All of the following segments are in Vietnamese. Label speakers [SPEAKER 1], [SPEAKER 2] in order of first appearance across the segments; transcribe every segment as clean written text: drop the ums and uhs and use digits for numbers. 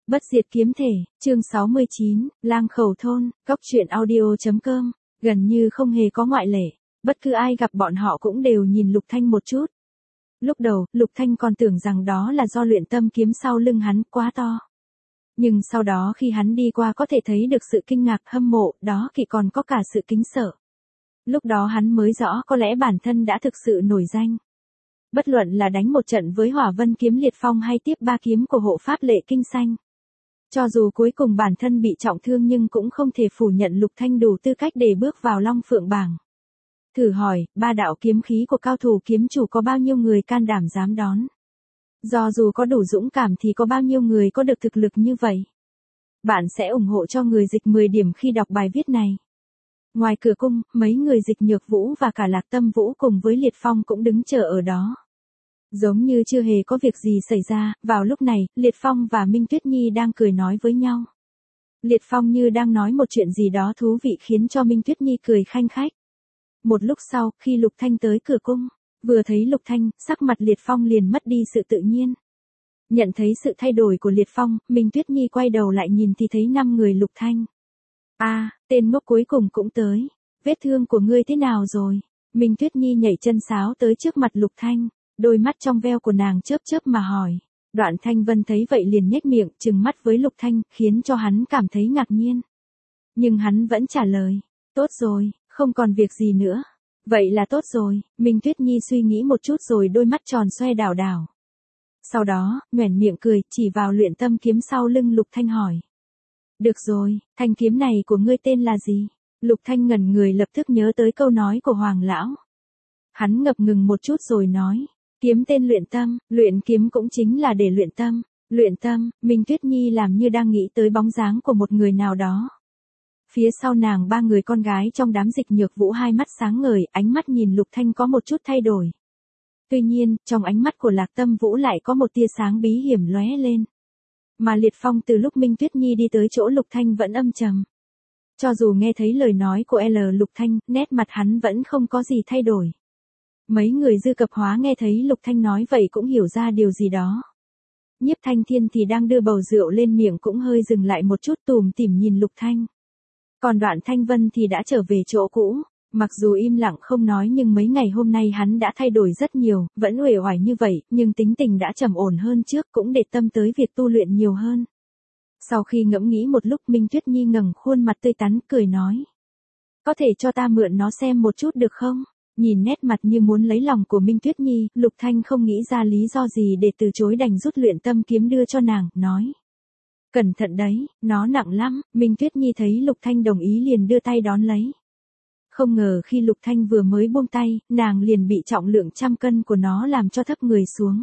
[SPEAKER 1] Bất diệt kiếm thể, chương 69, Lang Khẩu thôn, Cóc truyện audio.com, gần như không hề có ngoại lệ, bất cứ ai gặp bọn họ cũng đều nhìn Lục Thanh một chút. Lúc đầu, Lục Thanh còn tưởng rằng đó là do luyện tâm kiếm sau lưng hắn quá to. Nhưng sau đó khi hắn đi qua có thể thấy được sự kinh ngạc hâm mộ, đó thì còn có cả sự kính sợ. Lúc đó hắn mới rõ có lẽ bản thân đã thực sự nổi danh. Bất luận là đánh một trận với Hỏa Vân kiếm liệt phong hay tiếp ba kiếm của hộ pháp Lệ Kinh Xanh. Cho dù cuối cùng bản thân bị trọng thương nhưng cũng không thể phủ nhận Lục Thanh đủ tư cách để bước vào Long Phượng bảng. Thử hỏi, ba đạo kiếm khí của cao thủ kiếm chủ có bao nhiêu người can đảm dám đón? Do dù có đủ dũng cảm thì có bao nhiêu người có được thực lực như vậy? Bạn sẽ ủng hộ cho người dịch 10 điểm khi đọc bài viết này. Ngoài cửa cung, mấy người dịch Nhược Vũ và cả Lạc Tâm Vũ cùng với Liệt Phong cũng đứng chờ ở đó. Giống như chưa hề có việc gì xảy ra, vào lúc này, Liệt Phong và Minh Tuyết Nhi đang cười nói với nhau. Liệt Phong như đang nói một chuyện gì đó thú vị khiến cho Minh Tuyết Nhi cười khanh khách. Một lúc sau, khi Lục Thanh tới cửa cung, vừa thấy Lục Thanh, sắc mặt Liệt Phong liền mất đi sự tự nhiên. Nhận thấy sự thay đổi của Liệt Phong, Minh Tuyết Nhi quay đầu lại nhìn thì thấy 5 người Lục Thanh. Tên ngốc cuối cùng cũng tới. Vết thương của ngươi thế nào rồi? Minh Tuyết Nhi nhảy chân sáo tới trước mặt Lục Thanh, đôi mắt trong veo của nàng chớp chớp mà hỏi. Đoạn Thanh Vân thấy vậy liền nhếch miệng, trừng mắt với Lục Thanh, khiến cho hắn cảm thấy ngạc nhiên. Nhưng hắn vẫn trả lời, tốt rồi, không còn việc gì nữa. Vậy là tốt rồi, Minh Tuyết Nhi suy nghĩ một chút rồi đôi mắt tròn xoe đảo đảo. Sau đó, nhoẻn miệng cười, chỉ vào luyện tâm kiếm sau lưng Lục Thanh hỏi. Được rồi, thanh kiếm này của ngươi tên là gì? Lục Thanh ngẩn người lập tức nhớ tới câu nói của Hoàng Lão. Hắn ngập ngừng một chút rồi nói, kiếm tên luyện kiếm cũng chính là để luyện tâm. Luyện tâm, Minh Tuyết Nhi làm như đang nghĩ tới bóng dáng của một người nào đó. Phía sau nàng 3 người con gái trong đám dịch Nhược Vũ hai mắt sáng ngời, ánh mắt nhìn Lục Thanh có một chút thay đổi. Tuy nhiên, trong ánh mắt của Lạc Tâm Vũ lại có một tia sáng bí hiểm lóe lên. Mà Liệt Phong từ lúc Minh Tuyết Nhi đi tới chỗ Lục Thanh vẫn âm trầm. Cho dù nghe thấy lời nói của Lục Thanh, nét mặt hắn vẫn không có gì thay đổi. Mấy người Dư Cập Hóa nghe thấy Lục Thanh nói vậy cũng hiểu ra điều gì đó. Nhiếp Thanh Thiên thì đang đưa bầu rượu lên miệng cũng hơi dừng lại một chút tủm tỉm nhìn Lục Thanh. Còn Đoạn Thanh Vân thì đã trở về chỗ cũ. Mặc dù im lặng không nói nhưng mấy ngày hôm nay hắn đã thay đổi rất nhiều, vẫn uể oải như vậy, nhưng tính tình đã trầm ổn hơn trước, cũng để tâm tới việc tu luyện nhiều hơn. Sau khi ngẫm nghĩ một lúc, Minh Tuyết Nhi ngẩng khuôn mặt tươi tắn, cười nói. Có thể cho ta mượn nó xem một chút được không? Nhìn nét mặt như muốn lấy lòng của Minh Tuyết Nhi, Lục Thanh không nghĩ ra lý do gì để từ chối, đành rút luyện tâm kiếm đưa cho nàng, nói. Cẩn thận đấy, nó nặng lắm. Minh Tuyết Nhi thấy Lục Thanh đồng ý liền đưa tay đón lấy. Không ngờ khi Lục Thanh vừa mới buông tay, nàng liền bị trọng lượng 100 cân của nó làm cho thấp người xuống.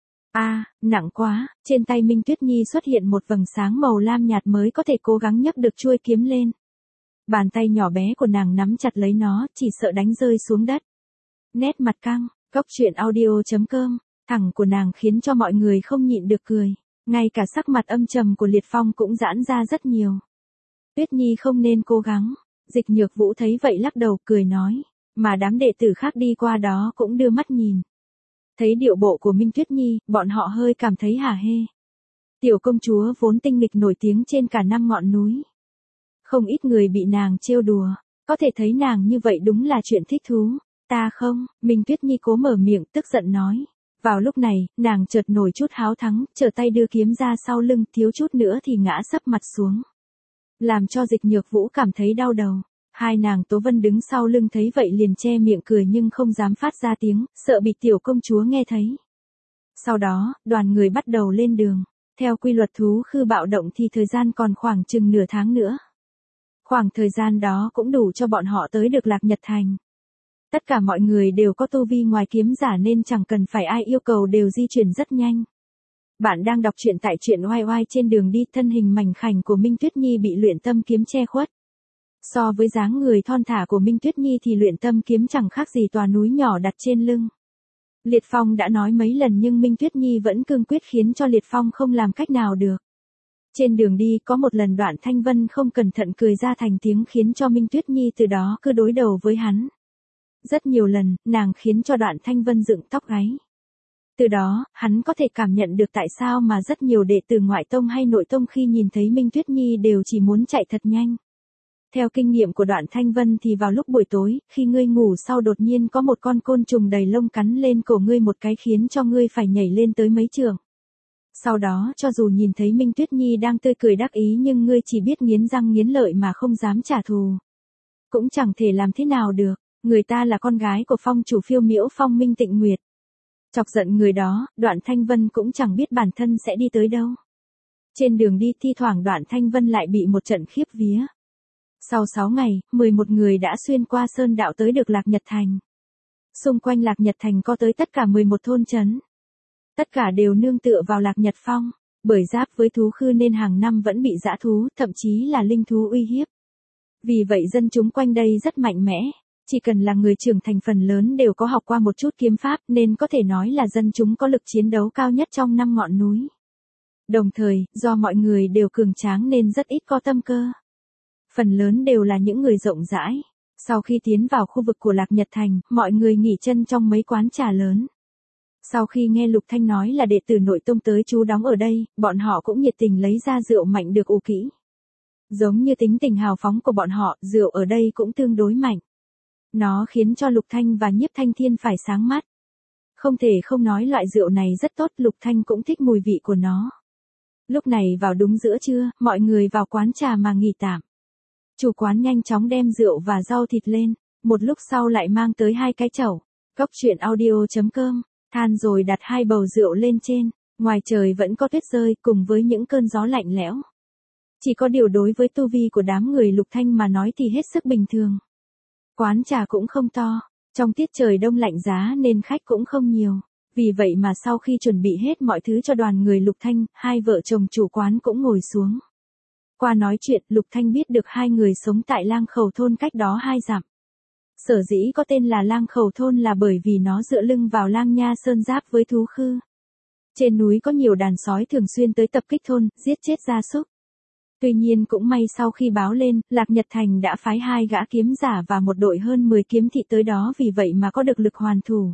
[SPEAKER 1] Nặng quá. Trên tay Minh Tuyết Nhi xuất hiện một vầng sáng màu lam nhạt mới có thể cố gắng nhấc được chuôi kiếm lên. Bàn tay nhỏ bé của nàng nắm chặt lấy nó, chỉ sợ đánh rơi xuống đất. Nét mặt căng, Cóc truyện audio.com, thẳng của nàng khiến cho mọi người không nhịn được cười. Ngay cả sắc mặt âm trầm của Liệt Phong cũng giãn ra rất nhiều. Tuyết Nhi không nên cố gắng. Dịch Nhược Vũ thấy vậy lắc đầu cười nói, mà đám đệ tử khác đi qua đó cũng đưa mắt nhìn. Thấy điệu bộ của Minh Tuyết Nhi, bọn họ hơi cảm thấy hả hê. Tiểu công chúa vốn tinh nghịch nổi tiếng trên cả 5 ngọn núi. Không ít người bị nàng trêu đùa, có thể thấy nàng như vậy đúng là chuyện thích thú. Ta không, Minh Tuyết Nhi cố mở miệng tức giận nói. Vào lúc này, nàng chợt nổi chút háo thắng, trở tay đưa kiếm ra sau lưng, thiếu chút nữa thì ngã sấp mặt xuống. Làm cho Dịch Nhược Vũ cảm thấy đau đầu. Hai nàng Tố Vân đứng sau lưng thấy vậy liền che miệng cười nhưng không dám phát ra tiếng, sợ bị tiểu công chúa nghe thấy. Sau đó, đoàn người bắt đầu lên đường. Theo quy luật thú khư bạo động thì thời gian còn khoảng chừng nửa tháng nữa. Khoảng thời gian đó cũng đủ cho bọn họ tới được Lạc Nhật Thành. Tất cả mọi người đều có tu vi ngoài kiếm giả nên chẳng cần phải ai yêu cầu, đều di chuyển rất nhanh. Bạn đang đọc truyện tại truyện oai oai. Trên đường đi, thân hình mảnh khảnh của Minh Tuyết Nhi bị luyện tâm kiếm che khuất. So với dáng người thon thả của Minh Tuyết Nhi thì luyện tâm kiếm chẳng khác gì tòa núi nhỏ đặt trên lưng. Liệt Phong đã nói mấy lần nhưng Minh Tuyết Nhi vẫn cương quyết khiến cho Liệt Phong không làm cách nào được. Trên đường đi có một lần Đoạn Thanh Vân không cẩn thận cười ra thành tiếng khiến cho Minh Tuyết Nhi từ đó cứ đối đầu với hắn. Rất nhiều lần, nàng khiến cho Đoạn Thanh Vân dựng tóc gáy. Từ đó, hắn có thể cảm nhận được tại sao mà rất nhiều đệ tử ngoại tông hay nội tông khi nhìn thấy Minh Tuyết Nhi đều chỉ muốn chạy thật nhanh. Theo kinh nghiệm của Đoạn Thanh Vân thì vào lúc buổi tối, khi ngươi ngủ sau đột nhiên có một con côn trùng đầy lông cắn lên cổ ngươi một cái khiến cho ngươi phải nhảy lên tới mấy trượng. Sau đó, cho dù nhìn thấy Minh Tuyết Nhi đang tươi cười đắc ý nhưng ngươi chỉ biết nghiến răng nghiến lợi mà không dám trả thù. Cũng chẳng thể làm thế nào được, người ta là con gái của phong chủ phiêu miễu Phong Minh Tịnh Nguyệt. Chọc giận người đó, Đoạn Thanh Vân cũng chẳng biết bản thân sẽ đi tới đâu. Trên đường đi thi thoảng Đoạn Thanh Vân lại bị một trận khiếp vía. Sau 6 ngày, 11 người đã xuyên qua sơn đạo tới được Lạc Nhật Thành. Xung quanh Lạc Nhật Thành có tới tất cả 11 thôn trấn. Tất cả đều nương tựa vào Lạc Nhật Phong, bởi giáp với thú khư nên hàng năm vẫn bị dã thú, thậm chí là linh thú uy hiếp. Vì vậy dân chúng quanh đây rất mạnh mẽ, chỉ cần là người trưởng thành phần lớn đều có học qua một chút kiếm pháp nên có thể nói là dân chúng có lực chiến đấu cao nhất trong 5 ngọn núi. Đồng thời, do mọi người đều cường tráng nên rất ít có tâm cơ. Phần lớn đều là những người rộng rãi. Sau khi tiến vào khu vực của Lạc Nhật Thành, mọi người nghỉ chân trong mấy quán trà lớn. Sau khi nghe Lục Thanh nói là đệ tử nội tông tới trú đóng ở đây, bọn họ cũng nhiệt tình lấy ra rượu mạnh được ủ kỹ. Giống như tính tình hào phóng của bọn họ, rượu ở đây cũng tương đối mạnh. Nó khiến cho Lục Thanh và Nhiếp Thanh Thiên phải sáng mắt. Không thể không nói loại rượu này rất tốt, Lục Thanh cũng thích mùi vị của nó. Lúc này vào đúng giữa trưa, mọi người vào quán trà mà nghỉ tạm. Chủ quán nhanh chóng đem rượu và rau thịt lên, một lúc sau lại mang tới 2 cái chậu. Cốc truyện audio.com, than rồi đặt 2 bầu rượu lên trên, ngoài trời vẫn có tuyết rơi cùng với những cơn gió lạnh lẽo. Chỉ có điều đối với tu vi của đám người Lục Thanh mà nói thì hết sức bình thường. Quán trà cũng không to, trong tiết trời đông lạnh giá nên khách cũng không nhiều. Vì vậy mà sau khi chuẩn bị hết mọi thứ cho đoàn người Lục Thanh, 2 vợ chồng chủ quán cũng ngồi xuống. Qua nói chuyện, Lục Thanh biết được 2 người sống tại Lang Khẩu thôn cách đó 2 dặm. Sở dĩ có tên là Lang Khẩu thôn là bởi vì nó dựa lưng vào Lang Nha Sơn giáp với thú khư. Trên núi có nhiều đàn sói thường xuyên tới tập kích thôn, giết chết gia súc. Tuy nhiên cũng may sau khi báo lên, Lạc Nhật Thành đã phái 2 gã kiếm giả và một đội hơn 10 kiếm thị tới đó, vì vậy mà có được lực hoàn thủ.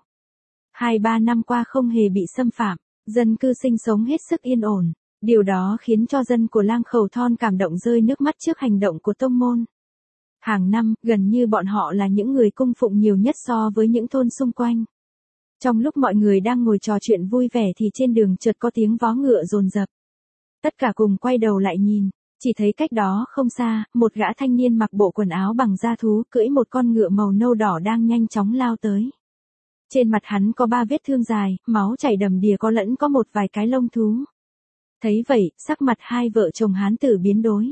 [SPEAKER 1] 2-3 năm qua không hề bị xâm phạm, dân cư sinh sống hết sức yên ổn. Điều đó khiến cho dân của Lang Khẩu thôn cảm động rơi nước mắt trước hành động của tông môn. Hàng năm, gần như bọn họ là những người cung phụng nhiều nhất so với những thôn xung quanh. Trong lúc mọi người đang ngồi trò chuyện vui vẻ thì trên đường chợt có tiếng vó ngựa dồn dập. Tất cả cùng quay đầu lại nhìn, chỉ thấy cách đó không xa, một gã thanh niên mặc bộ quần áo bằng da thú cưỡi một con ngựa màu nâu đỏ đang nhanh chóng lao tới. Trên mặt hắn có 3 vết thương dài, máu chảy đầm đìa có lẫn có một vài cái lông thú. Thấy vậy, sắc mặt 2 vợ chồng hán tử biến đổi.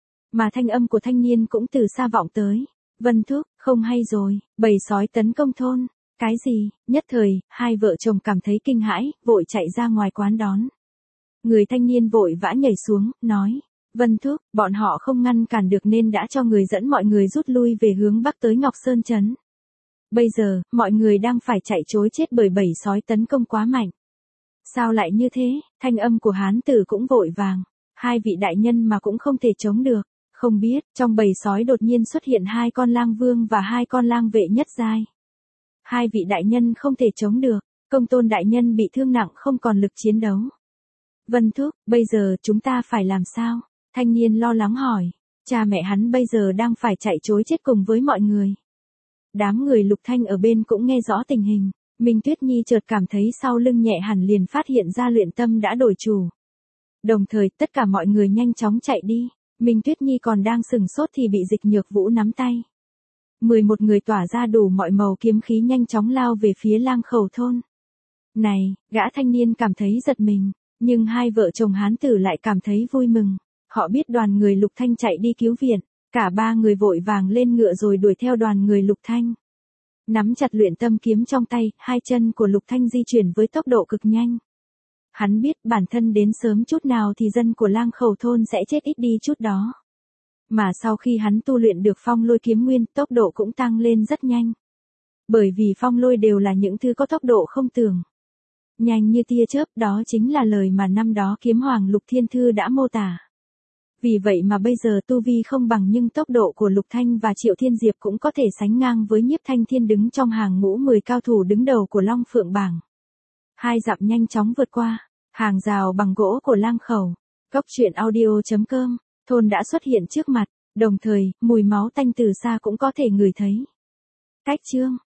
[SPEAKER 1] Mà thanh âm của thanh niên cũng từ xa vọng tới. Vân Thúc, không hay rồi, bầy sói tấn công thôn. Cái gì? Nhất thời, 2 vợ chồng cảm thấy kinh hãi, vội chạy ra ngoài quán đón. Người thanh niên vội vã nhảy xuống, nói. Vân Thúc, bọn họ không ngăn cản được nên đã cho người dẫn mọi người rút lui về hướng bắc tới Ngọc Sơn Trấn. Bây giờ, mọi người đang phải chạy trối chết bởi bầy sói tấn công quá mạnh. Sao lại như thế? Thanh âm của hán tử cũng vội vàng. 2 vị đại nhân mà cũng không thể chống được. Không biết, trong bầy sói đột nhiên xuất hiện 2 con lang vương và 2 con lang vệ nhất giai. 2 vị đại nhân không thể chống được. Công tôn đại nhân bị thương nặng không còn lực chiến đấu. Vân Thúc, bây giờ chúng ta phải làm sao? Thanh niên lo lắng hỏi. Cha mẹ hắn bây giờ đang phải chạy trối chết cùng với mọi người. Đám người Lục Thanh ở bên cũng nghe rõ tình hình. Minh Tuyết Nhi chợt cảm thấy sau lưng nhẹ hẳn liền phát hiện ra Luyện Tâm đã đổi chủ. Đồng thời, tất cả mọi người nhanh chóng chạy đi. Minh Tuyết Nhi còn đang sừng sốt thì bị Dịch Nhược Vũ nắm tay. 11 người tỏa ra đủ mọi màu kiếm khí nhanh chóng lao về phía Lang Khẩu thôn. Này, gã thanh niên cảm thấy giật mình, nhưng 2 vợ chồng hán tử lại cảm thấy vui mừng. Họ biết đoàn người Lục Thanh chạy đi cứu viện, cả 3 người vội vàng lên ngựa rồi đuổi theo đoàn người Lục Thanh. Nắm chặt Luyện Tâm kiếm trong tay, 2 chân của Lục Thanh di chuyển với tốc độ cực nhanh. Hắn biết bản thân đến sớm chút nào thì dân của Lang Khẩu thôn sẽ chết ít đi chút đó. Mà sau khi hắn tu luyện được phong lôi kiếm nguyên, tốc độ cũng tăng lên rất nhanh. Bởi vì phong lôi đều là những thứ có tốc độ không tưởng. Nhanh như tia chớp, đó chính là lời mà năm đó Kiếm Hoàng Lục Thiên Thư đã mô tả. Vì vậy mà bây giờ tu vi không bằng nhưng tốc độ của Lục Thanh và Triệu Thiên Diệp cũng có thể sánh ngang với Nhiếp Thanh Thiên đứng trong hàng ngũ 10 cao thủ đứng đầu của Long Phượng bảng. 2 dặm nhanh chóng vượt qua. Hàng rào bằng gỗ của Lang Khẩu. Cốc truyện audio.com. Thôn đã xuất hiện trước mặt. Đồng thời, mùi máu tanh từ xa cũng có thể ngửi thấy. Cách chương.